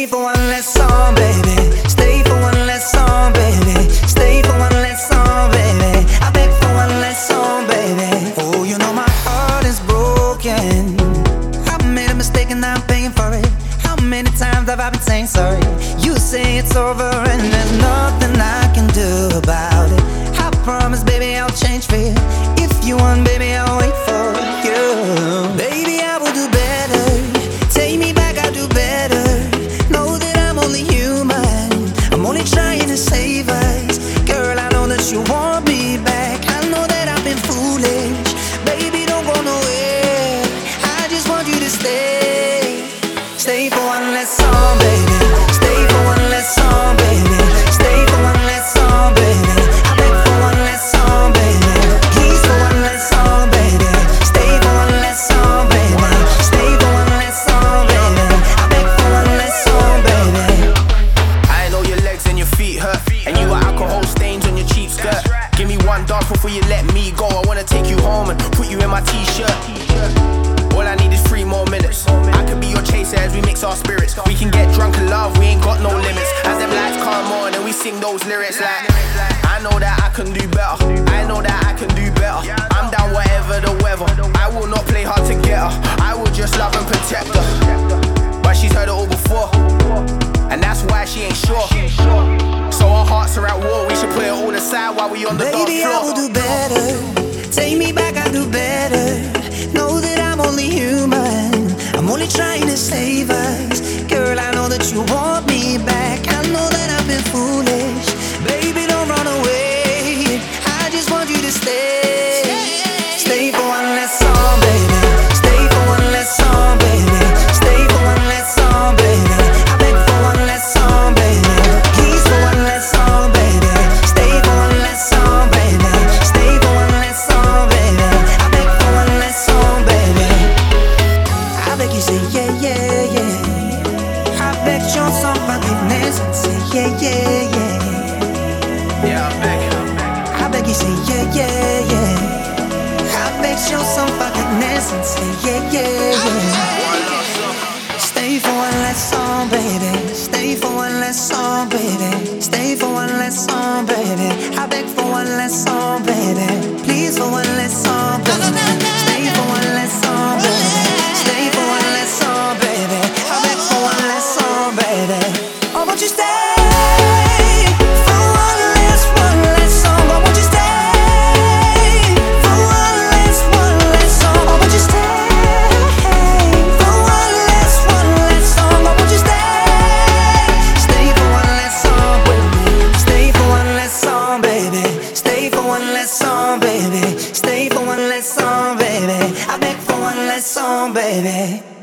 Stay for one less song, baby. Stay for one less song, baby. Stay for one less song, baby. I beg for one less song, baby. Oh, you know my heart is broken. I made a mistake and I'm paying for it. How many times have I been saying sorry? You say it's over and there's nothing I can do about it. I promise, baby, I'll change for you. If you want, baby, I'll wait for you. Baby, I will do better. Take me back, I'll do better. Know that I'm only human. I'm only trying to save us. Girl, I know that you want me back. I know that I've been foolish. Baby, don't go nowhere. I just want you to stay. Stay for one less song, baby. Stay for one less song, baby. Stay for one less song, baby. I beg for one less song, baby. Please for one less song, baby. Stay for one less song, baby. Stay for one less song, baby. I beg for one less song, baby. I know your legs and your feet hurt, and you got alcohol stains on your cheap skirt. Give me one dance before you let me go. I wanna take you home and put you in my t-shirt. All I need is 3 more minutes. I could be your chaser as we mix our spirits. We can get drunk and love, we ain't got no limits. As them lights come on and we sing those lyrics like, I know that I can do better. I know that I can do better. I'm down whatever the weather. I will not play hard to get her. I will just love and protect her. But she's heard it all before, and that's why she ain't sure. So our hearts are at war. We should put it all aside while we on the dance floor. Baby, I will do better. Take me back, I'll do better. Know that I'm only human. I'm only trying to save us. Girl, I know that you want me back. I know that I've been foolish. Baby, don't run away. I just want you to stay. Stay for one less song, baby. Stay for one less song, baby. Stay for one less song, baby. I beg for one less song, baby. Please for one less song, baby. Stay for one less song, baby. Stay for one less song, baby. I beg for one less song, baby. I beg you say yeah, yeah, yeah. I beg your some forgiveness and say yeah, yeah, yeah. Yeah, I beg you. I beg you say yeah, yeah, yeah. I beg show some forgiveness and say yeah, yeah, yeah. Stay for one less song, baby. Stay for one less song, baby. Stay for one less song, baby. I beg for one less song, baby. Please for one less song, baby. Stay for one less song, baby. Stay for one less song, baby. I beg for one less song, baby. Oh, won't you stay? Song, baby. Stay for one less song, baby. I beg for one less song, baby.